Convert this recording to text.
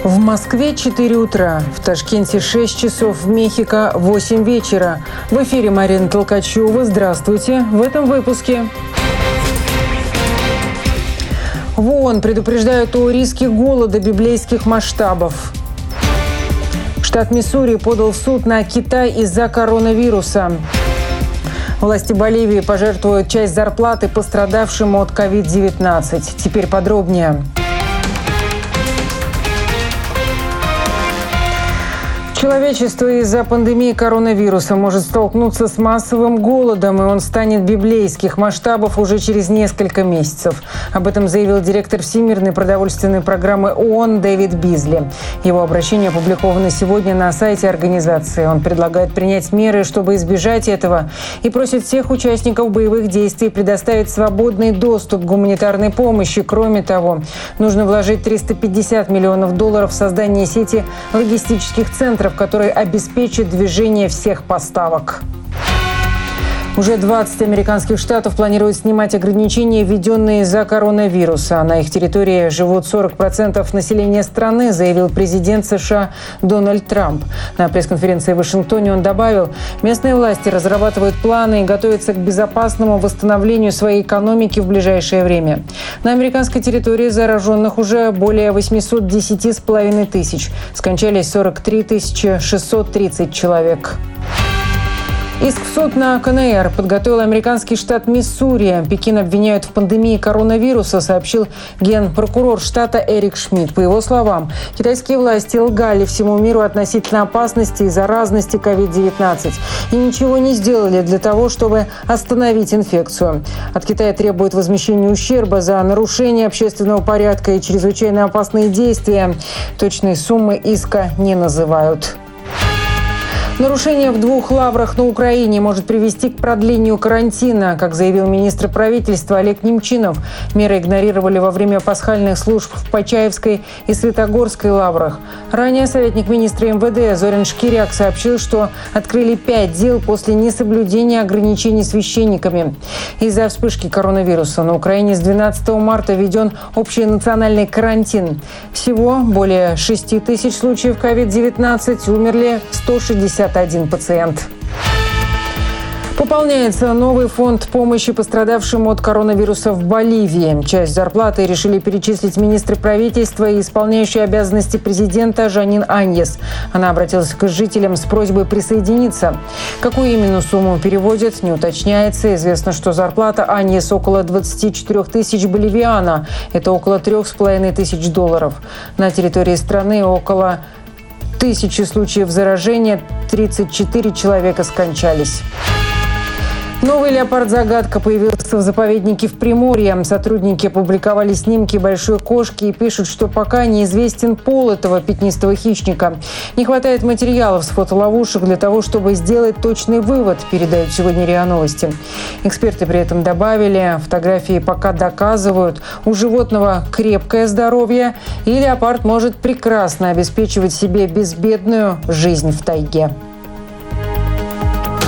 В Москве 4 утра, в Ташкенте 6 часов, в Мехико 8 вечера. В эфире Марина Толкачева. Здравствуйте. В этом выпуске. В ООН предупреждают о риске голода библейских масштабов. Штат Миссури подал в суд на Китай из-за коронавируса. Власти Боливии пожертвуют часть зарплаты пострадавшим от COVID-19. Теперь подробнее. Человечество из-за пандемии коронавируса может столкнуться с массовым голодом, и он станет библейских масштабов уже через несколько месяцев. Об этом заявил директор Всемирной продовольственной программы ООН Дэвид Бизли. Его обращение опубликовано сегодня на сайте организации. Он предлагает принять меры, чтобы избежать этого, и просит всех участников боевых действий предоставить свободный доступ к гуманитарной помощи. Кроме того, нужно вложить $350 миллионов в создание сети логистических центров, который обеспечит движение всех поставок. Уже 20 американских штатов планируют снимать ограничения, введенные из-за коронавируса. На их территории живут 40% населения страны, заявил президент США Дональд Трамп. На пресс-конференции в Вашингтоне он добавил, местные власти разрабатывают планы и готовятся к безопасному восстановлению своей экономики в ближайшее время. На американской территории зараженных уже более 810,5 тысяч. Скончались 43 630 человек. Иск в суд на КНР подготовил американский штат Миссури. Пекин обвиняют в пандемии коронавируса, сообщил генпрокурор штата Эрик Шмидт. По его словам, китайские власти лгали всему миру относительно опасности и заразности COVID-19 и ничего не сделали для того, чтобы остановить инфекцию. От Китая требуют возмещения ущерба за нарушение общественного порядка и чрезвычайно опасные действия. Точные суммы иска не называют. Нарушение в 2 лаврах на Украине может привести к продлению карантина. Как заявил министр правительства Олег Немчинов, меры игнорировали во время пасхальных служб в Почаевской и Святогорской лаврах. Ранее советник министра МВД Зорин Шкиряк сообщил, что открыли 5 дел после несоблюдения ограничений священниками. Из-за вспышки коронавируса на Украине с 12 марта введен общенациональный карантин. Всего более 6 тысяч случаев COVID-19, умерли 161 пациент. Пополняется новый фонд помощи пострадавшим от коронавируса в Боливии. Часть зарплаты решили перечислить министры правительства и исполняющие обязанности президента Жанин Аньес. Она обратилась к жителям с просьбой присоединиться. Какую именно сумму переводят, не уточняется. Известно, что зарплата Аньес около 24 тысяч боливиано. Это около $3,5 тысяч. На территории страны около 1000 случаев заражения, 34 человека скончались. Новый леопард-загадка появился в заповеднике в Приморье. Сотрудники опубликовали снимки большой кошки и пишут, что пока неизвестен пол этого пятнистого хищника. Не хватает материалов с фотоловушек для того, чтобы сделать точный вывод, передают сегодня РИА Новости. Эксперты при этом добавили, фотографии пока доказывают, у животного крепкое здоровье, и леопард может прекрасно обеспечивать себе безбедную жизнь в тайге.